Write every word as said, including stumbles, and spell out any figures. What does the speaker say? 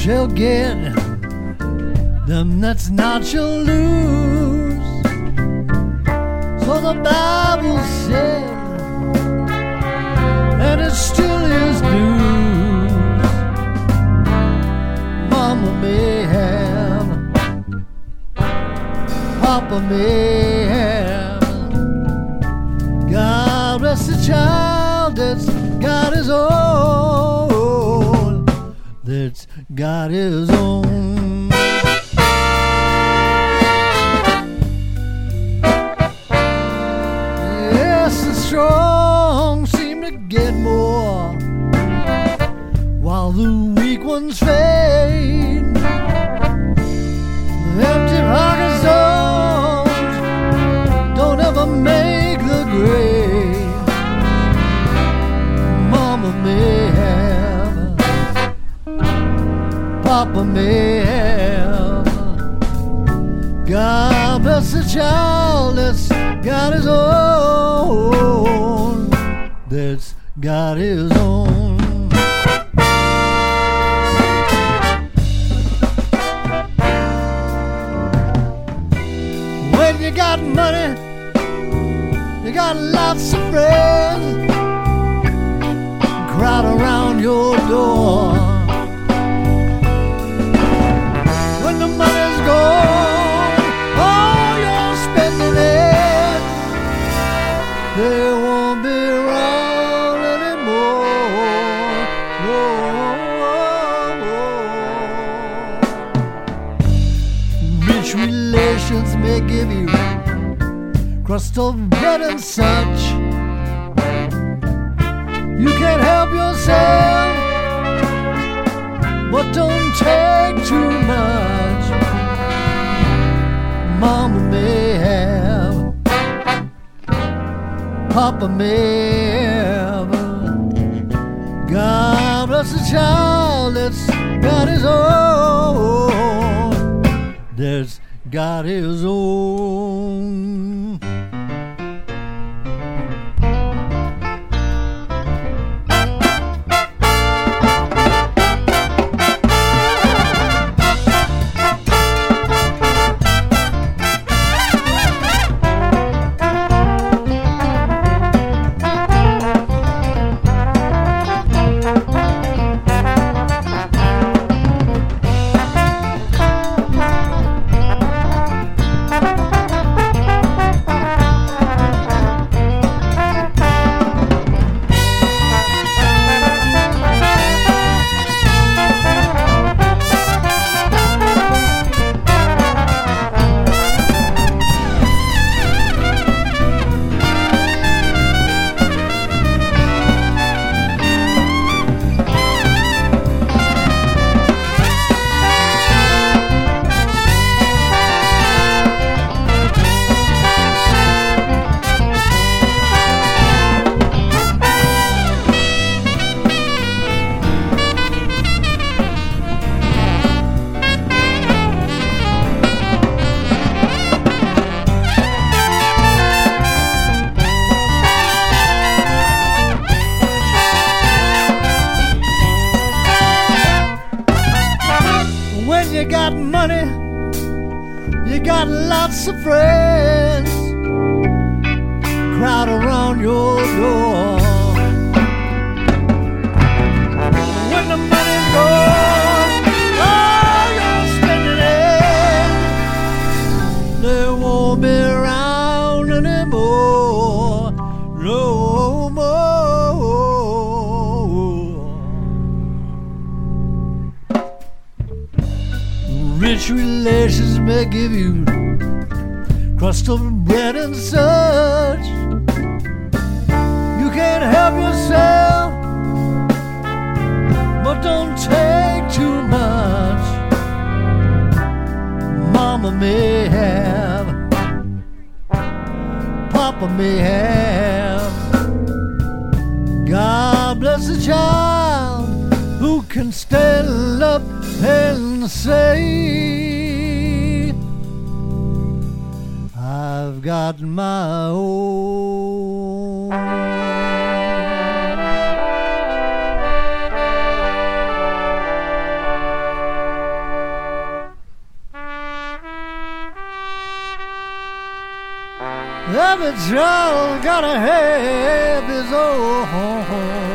shall get, them that's not shall lose. So the Bible said, and it still is news. Mama may have, Papa may have, God rest the child that's got his own, that's got his own. Yes, the strong seem to get more, while the weak ones fade. The empty pockets don't, don't ever make the grade. Mama may have, Papa may have, God bless the child that's got his own, that's got his own. When you got money, you got lots of friends, crowd around your door. When the money's gone, all you're spending it, they won't be around anymore. No. Rich relations may give you crust of bread and such. You can't help yourself, but don't take too much. Mama may have, Papa may have, God bless the child that's got his own, that's got his own. You got money, you got lots of friends, crowd around your door. When the money's gone, all you're spending it, they won't be around anymore, no more. Rich relations may give you crust of bread and such. You can't help yourself, but don't take too much. Mama may have, Papa may have, God bless the child who can stand up and say, I've got my own. Every child gotta have his own.